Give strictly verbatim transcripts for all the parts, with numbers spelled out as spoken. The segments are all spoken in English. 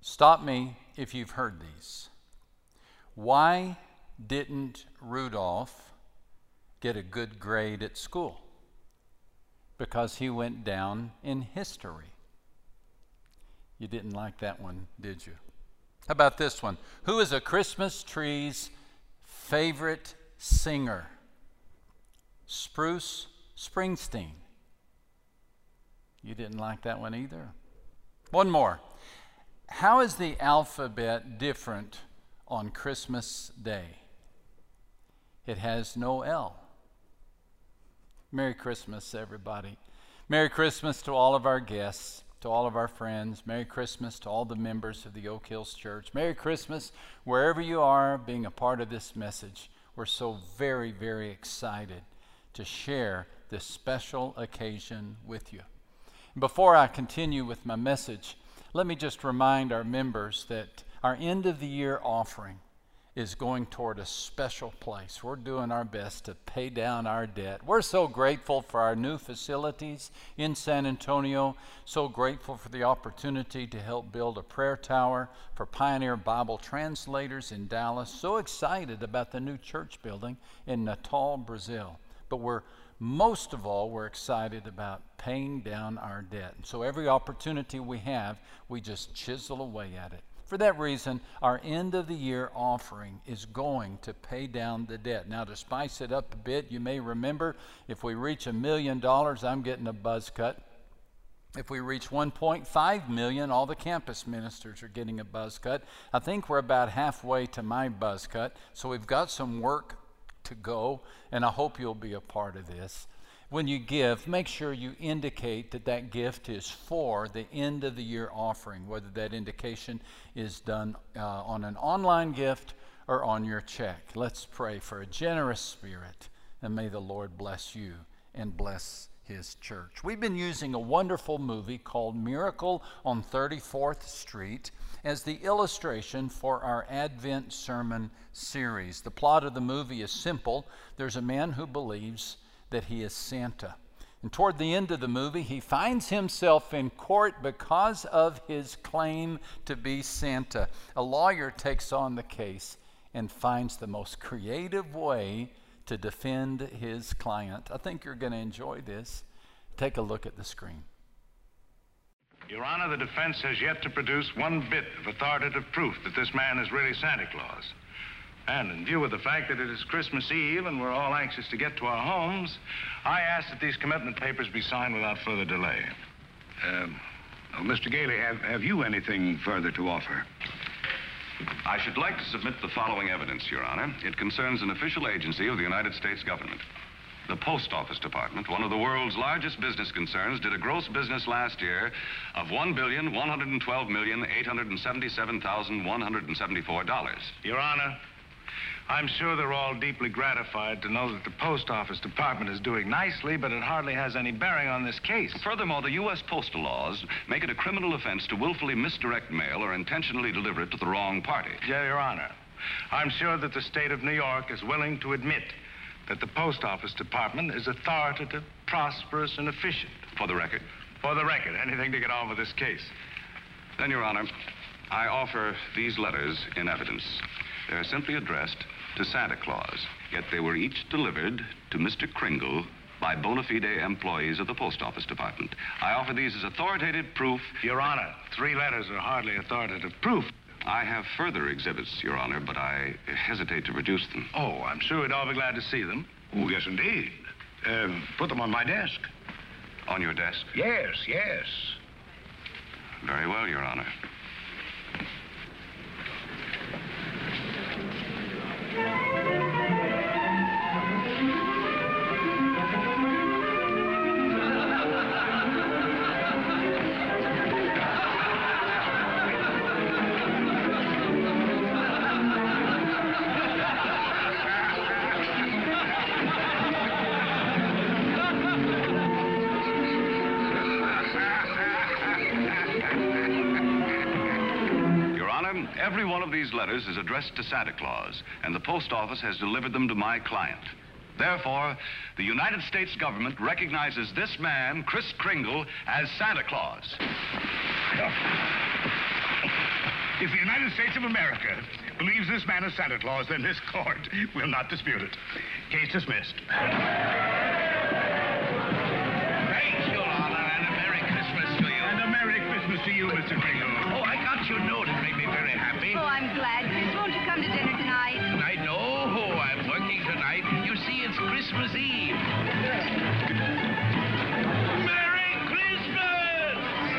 Stop me if you've heard these. Why didn't Rudolph get a good grade at school? Because he went down in history. You didn't like that one, did you? How about this one? Who is a Christmas tree's favorite singer? Spruce Springsteen. You didn't like that one either. One more. How is the alphabet different on Christmas Day? It has no L. Merry Christmas, everybody. Merry Christmas to all of our guests, to all of our friends. Merry Christmas to all the members of the Oak Hills Church. Merry Christmas wherever you are being a part of this message. We're so very, very excited to share this special occasion with you. Before I continue with my message, let me just remind our members that our end of the year offering is going toward a special place. We're doing our best to pay down our debt. We're so grateful for our new facilities in San Antonio, so grateful for the opportunity to help build a prayer tower for Pioneer Bible Translators in Dallas, so excited about the new church building in Natal, Brazil. But we're most of all, we're excited about paying down our debt. And so every opportunity we have, we just chisel away at it. For that reason, our end of the year offering is going to pay down the debt. Now, to spice it up a bit, you may remember if we reach a million dollars, I'm getting a buzz cut. If we reach one point five million, all the campus ministers are getting a buzz cut. I think we're about halfway to my buzz cut, so we've got some work to go, and I hope you'll be a part of this. When you give, make sure you indicate that that gift is for the end of the year offering, whether that indication is done uh, on an online gift or on your check. Let's pray for a generous spirit, and may the Lord bless you and bless His church. We've been using a wonderful movie called Miracle on thirty-fourth Street as the illustration for our Advent sermon series. The plot of the movie is simple. There's a man who believes that he is Santa. And toward the end of the movie, he finds himself in court because of his claim to be Santa. A lawyer takes on the case and finds the most creative way to defend his client. I think you're going to enjoy this. Take a look at the screen. Your Honor, the defense has yet to produce one bit of authoritative proof that this man is really Santa Claus. And in view of the fact that it is Christmas Eve and we're all anxious to get to our homes, I ask that these commitment papers be signed without further delay. Um, oh, Mister Gailey, have, have you anything further to offer? I should like to submit the following evidence, Your Honor. It concerns an official agency of the United States government. The Post Office Department, one of the world's largest business concerns, did a gross business last year of one billion, one hundred twelve million, eight hundred seventy-seven thousand, one hundred seventy-four dollars. Your Honor, I'm sure they're all deeply gratified to know that the Post Office Department is doing nicely, but it hardly has any bearing on this case. Furthermore, the U S postal laws make it a criminal offense to willfully misdirect mail or intentionally deliver it to the wrong party. Yeah, Your Honor, I'm sure that the state of New York is willing to admit that the Post Office Department is authoritative, prosperous, and efficient. For the record? For the record, anything to get on with this case. Then, Your Honor, I offer these letters in evidence. They're simply addressed to Santa Claus, yet they were each delivered to Mister Kringle by bona fide employees of the Post Office Department. I offer these as authoritative proof. Your Honor, three letters are hardly authoritative proof. I have further exhibits, Your Honor, but I hesitate to produce them. Oh, I'm sure we'd all be glad to see them. Oh, yes, indeed. Uh, put them on my desk. On your desk? Yes, yes. Very well, Your Honor. Every one of these letters is addressed to Santa Claus, and the post office has delivered them to my client. Therefore, the United States government recognizes this man, Kris Kringle, as Santa Claus. If the United States of America believes this man is Santa Claus, then this court will not dispute it. Case dismissed. Thank you, Honor, and a Merry Christmas to you. And a Merry Christmas to you, Mister Kringle. Oh, I got your note. It made me very happy. Oh, I'm glad. Chris, won't you come to dinner tonight? I know. I'm working tonight. You see, it's Christmas Eve. Merry Christmas!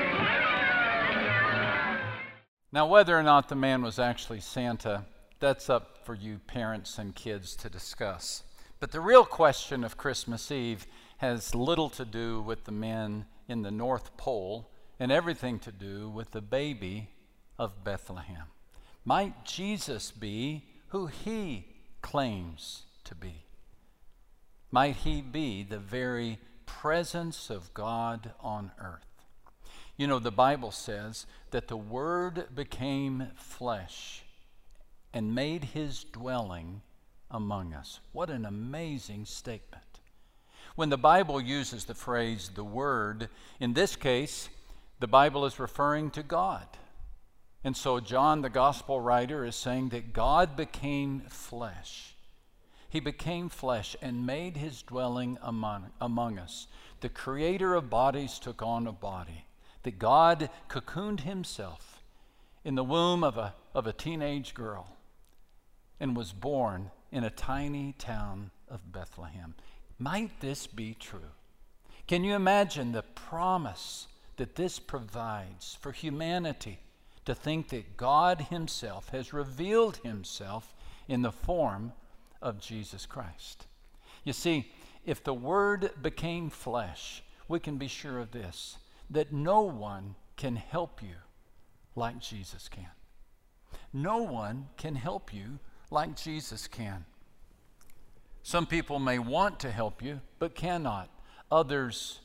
Now, whether or not the man was actually Santa, that's up for you parents and kids to discuss. But the real question of Christmas Eve has little to do with the men in the North Pole and everything to do with the baby of Bethlehem. Might Jesus be who he claims to be? Might he be the very presence of God on earth? You know, the Bible says that the Word became flesh and made his dwelling among us. What an amazing statement. When the Bible uses the phrase the Word, in this case, the Bible is referring to God. And so John, the gospel writer, is saying that God became flesh. He became flesh and made his dwelling among, among us. The creator of bodies took on a body. That God cocooned himself in the womb of a, of a teenage girl and was born in a tiny town of Bethlehem. Might this be true? Can you imagine the promise that this provides for humanity to think that God himself has revealed himself in the form of Jesus Christ? You see, if the Word became flesh, we can be sure of this, that no one can help you like Jesus can. No one can help you like Jesus can. Some people may want to help you, but cannot. Others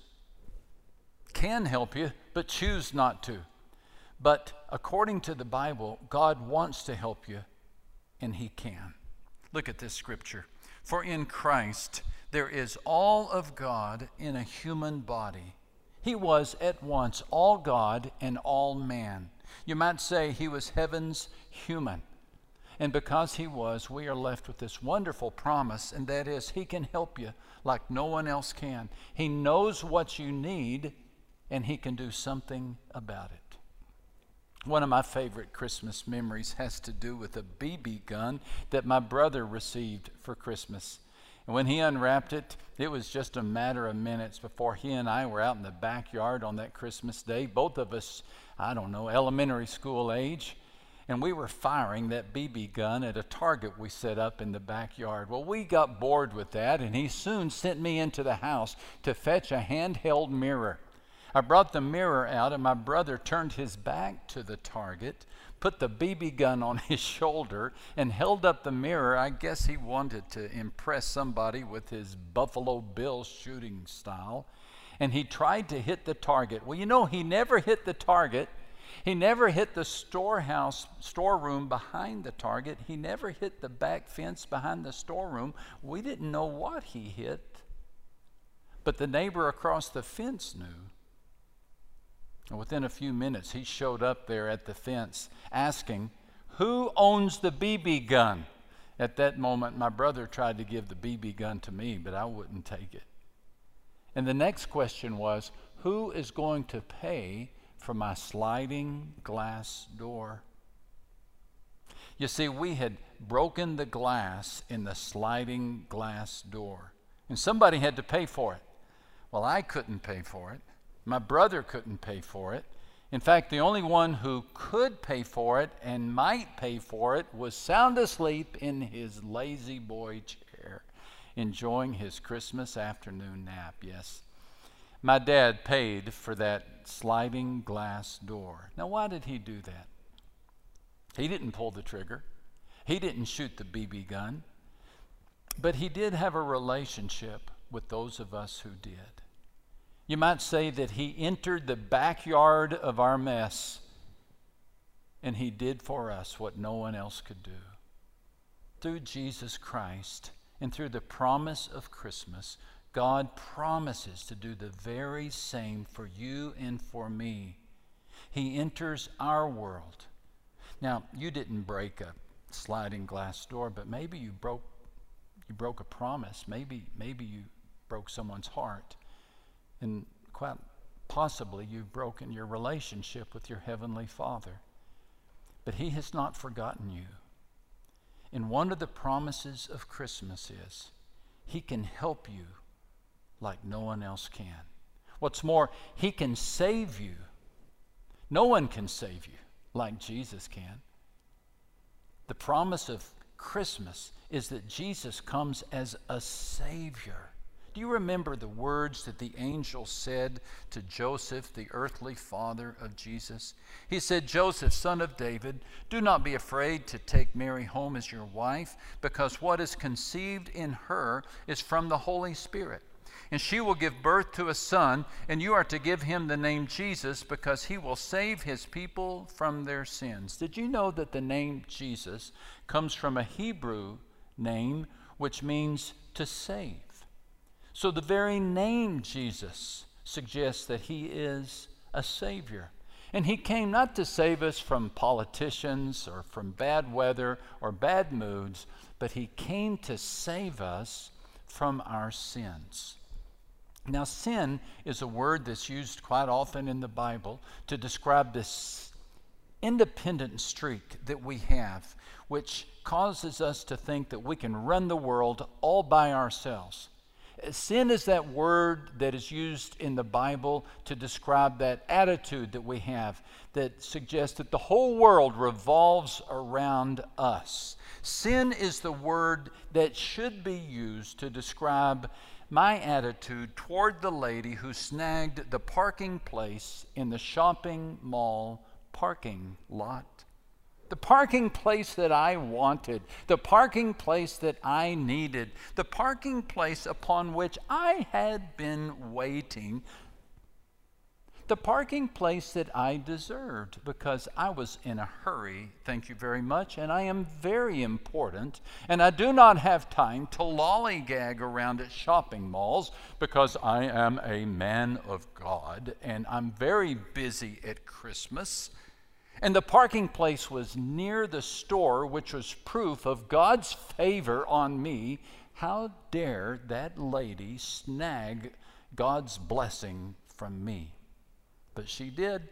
can help you, but choose not to. But according to the Bible, God wants to help you, and he can. Look at this scripture. For in Christ there is all of God in a human body. He was at once all God and all man. You might say he was heaven's human. And because he was, we are left with this wonderful promise, and that is he can help you like no one else can. He knows what you need, and he can do something about it. One of my favorite Christmas memories has to do with a B B gun that my brother received for Christmas. And when he unwrapped it, it was just a matter of minutes before he and I were out in the backyard on that Christmas day, both of us, I don't know, elementary school age, and we were firing that B B gun at a target we set up in the backyard. Well, we got bored with that, and he soon sent me into the house to fetch a handheld mirror. I brought the mirror out, and my brother turned his back to the target, put the B B gun on his shoulder, and held up the mirror. I guess he wanted to impress somebody with his Buffalo Bill shooting style. And he tried to hit the target. Well, you know, he never hit the target. He never hit the storehouse, storeroom behind the target. He never hit the back fence behind the storeroom. We didn't know what he hit. But the neighbor across the fence knew. And within a few minutes, he showed up there at the fence asking, "Who owns the B B gun?" At that moment, my brother tried to give the B B gun to me, but I wouldn't take it. And the next question was, who is going to pay for my sliding glass door? You see, we had broken the glass in the sliding glass door, and somebody had to pay for it. Well, I couldn't pay for it. My brother couldn't pay for it. In fact, the only one who could pay for it and might pay for it was sound asleep in his lazy boy chair, enjoying his Christmas afternoon nap. Yes, my dad paid for that sliding glass door. Now, why did he do that? He didn't pull the trigger. He didn't shoot the B B gun. But he did have a relationship with those of us who did. You might say that he entered the backyard of our mess, and he did for us what no one else could do. Through Jesus Christ and through the promise of Christmas, God promises to do the very same for you and for me. He enters our world. Now, you didn't break a sliding glass door, but maybe you broke you broke a promise. Maybe maybe you broke someone's heart. And quite possibly you've broken your relationship with your Heavenly Father. But He has not forgotten you. And one of the promises of Christmas is He can help you like no one else can. What's more, He can save you. No one can save you like Jesus can. The promise of Christmas is that Jesus comes as a Savior. Do you remember the words that the angel said to Joseph, the earthly father of Jesus? He said, "Joseph, son of David, do not be afraid to take Mary home as your wife, because what is conceived in her is from the Holy Spirit. And she will give birth to a son, and you are to give him the name Jesus, because he will save his people from their sins." Did you know that the name Jesus comes from a Hebrew name which means to save? So the very name Jesus suggests that He is a Savior. And He came not to save us from politicians or from bad weather or bad moods, but He came to save us from our sins. Now, sin is a word that's used quite often in the Bible to describe this independent streak that we have, which causes us to think that we can run the world all by ourselves. Sin is that word that is used in the Bible to describe that attitude that we have that suggests that the whole world revolves around us. Sin is the word that should be used to describe my attitude toward the lady who snagged the parking place in the shopping mall parking lot. The parking place that I wanted, the parking place that I needed, the parking place upon which I had been waiting, the parking place that I deserved because I was in a hurry, thank you very much, and I am very important, and I do not have time to lollygag around at shopping malls because I am a man of God, and I'm very busy at Christmas. And the parking place was near the store, which was proof of God's favor on me. How dare that lady snag God's blessing from me? But she did.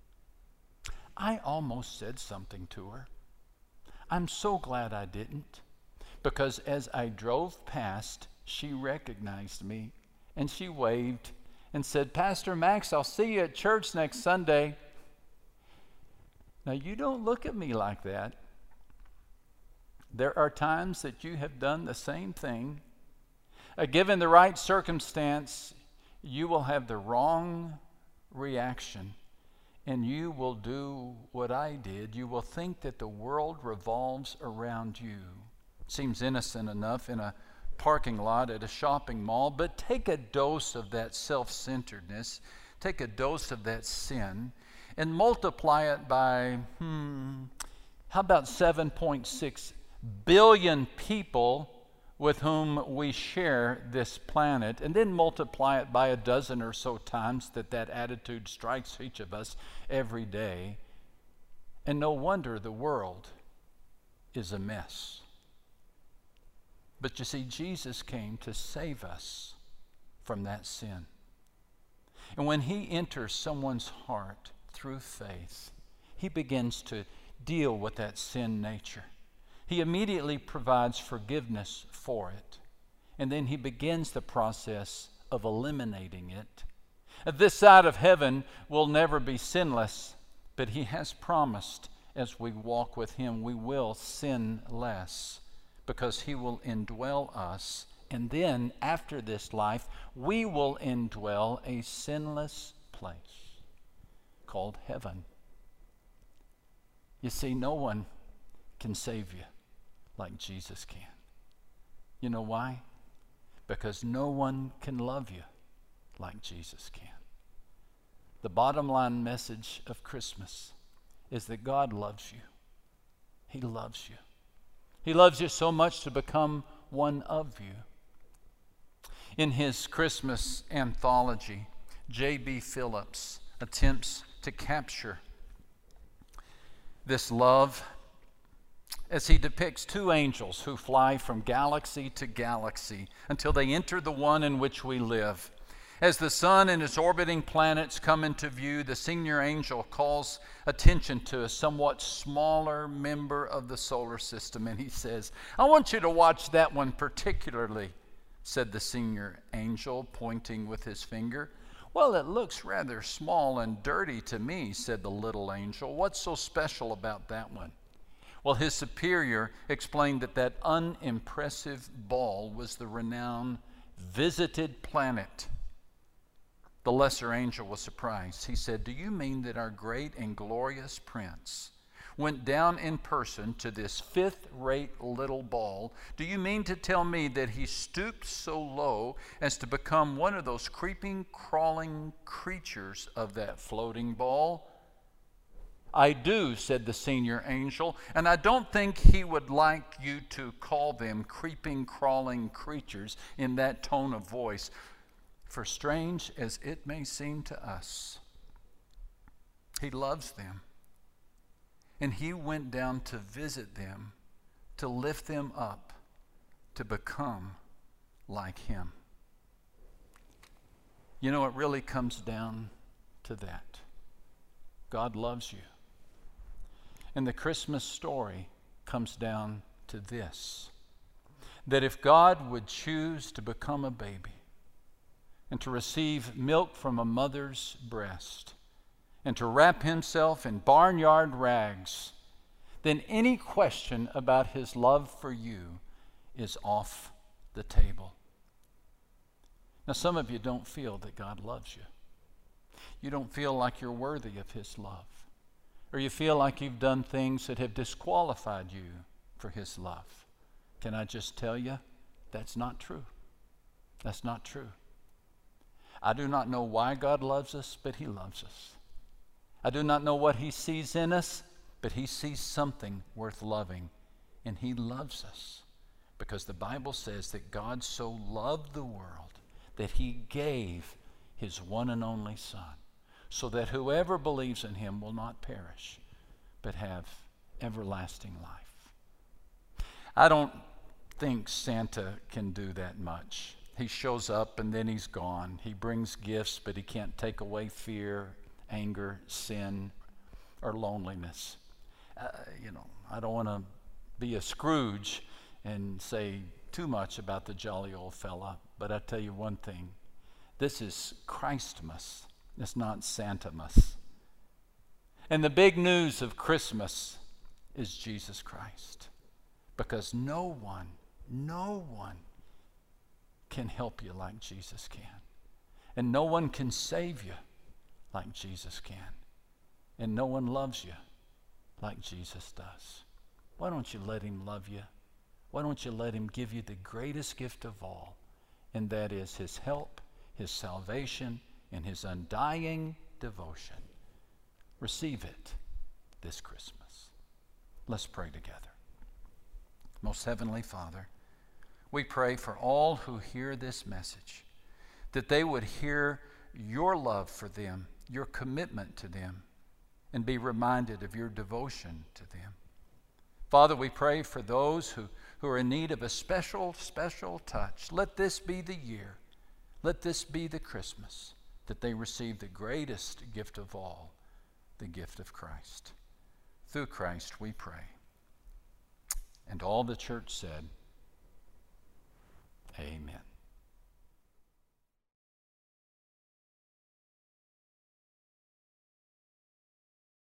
I almost said something to her. I'm so glad I didn't, because as I drove past, she recognized me, and she waved and said, "Pastor Max, I'll see you at church next Sunday." Now, you don't look at me like that. There are times that you have done the same thing. Uh, given the right circumstance, you will have the wrong reaction, and you will do what I did. You will think that the world revolves around you. Seems innocent enough in a parking lot at a shopping mall, but take a dose of that self-centeredness, take a dose of that sin, and multiply it by, hmm, how about seven point six billion people with whom we share this planet, and then multiply it by a dozen or so times that that attitude strikes each of us every day. And no wonder the world is a mess. But you see, Jesus came to save us from that sin. And when He enters someone's heart, through faith, He begins to deal with that sin nature. He immediately provides forgiveness for it. And then He begins the process of eliminating it. This side of heaven will never be sinless, but He has promised as we walk with Him, we will sin less because He will indwell us. And then after this life, we will indwell a sinless place called heaven. You see, no one can save you like Jesus can. You know why? Because no one can love you like Jesus can. The bottom line message of Christmas is that God loves you. He loves you. He loves you so much to become one of you. In his Christmas anthology, J B Phillips attempts to capture this love as he depicts two angels who fly from galaxy to galaxy until they enter the one in which we live. As the sun and its orbiting planets come into view, the senior angel calls attention to a somewhat smaller member of the solar system, and he says, "I want you to watch that one particularly," said the senior angel, pointing with his finger. "Well, it looks rather small and dirty to me," said the little angel. "What's so special about that one?" Well, his superior explained that that unimpressive ball was the renowned visited planet. The lesser angel was surprised. He said, "Do you mean that our great and glorious prince went down in person to this fifth-rate little ball? Do you mean to tell me that he stooped so low as to become one of those creeping, crawling creatures of that floating ball?" "I do," said the senior angel, "and I don't think he would like you to call them creeping, crawling creatures in that tone of voice. For strange as it may seem to us, he loves them. And he went down to visit them, to lift them up, to become like him." You know, it really comes down to that. God loves you. And the Christmas story comes down to this, that if God would choose to become a baby, and to receive milk from a mother's breast, and to wrap himself in barnyard rags, then any question about his love for you is off the table. Now, some of you don't feel that God loves you. You don't feel like you're worthy of his love, or you feel like you've done things that have disqualified you for his love. Can I just tell you, that's not true. That's not true. I do not know why God loves us, but he loves us. I do not know what he sees in us, but he sees something worth loving, and he loves us because the Bible says that God so loved the world that he gave his one and only Son, so that whoever believes in him will not perish, but have everlasting life. I don't think Santa can do that much. He shows up and then he's gone. He brings gifts, but he can't take away fear, anger, sin, or loneliness. Uh, you know, I don't want to be a Scrooge and say too much about the jolly old fella, but I tell you one thing. This is Christmas. It's not Santamas. And the big news of Christmas is Jesus Christ. Because no one, no one can help you like Jesus can. And no one can save you like Jesus can. And no one loves you like Jesus does. Why don't you let him love you? Why don't you let him give you the greatest gift of all, and that is his help, his salvation, and his undying devotion. Receive it this Christmas. Let's pray together. Most Heavenly Father, we pray for all who hear this message, that they would hear your love for them, your commitment to them, and be reminded of your devotion to them. Father, we pray for those who, who are in need of a special, special touch. Let this be the year, let this be the Christmas that they receive the greatest gift of all, the gift of Christ. Through Christ we pray. And all the church said,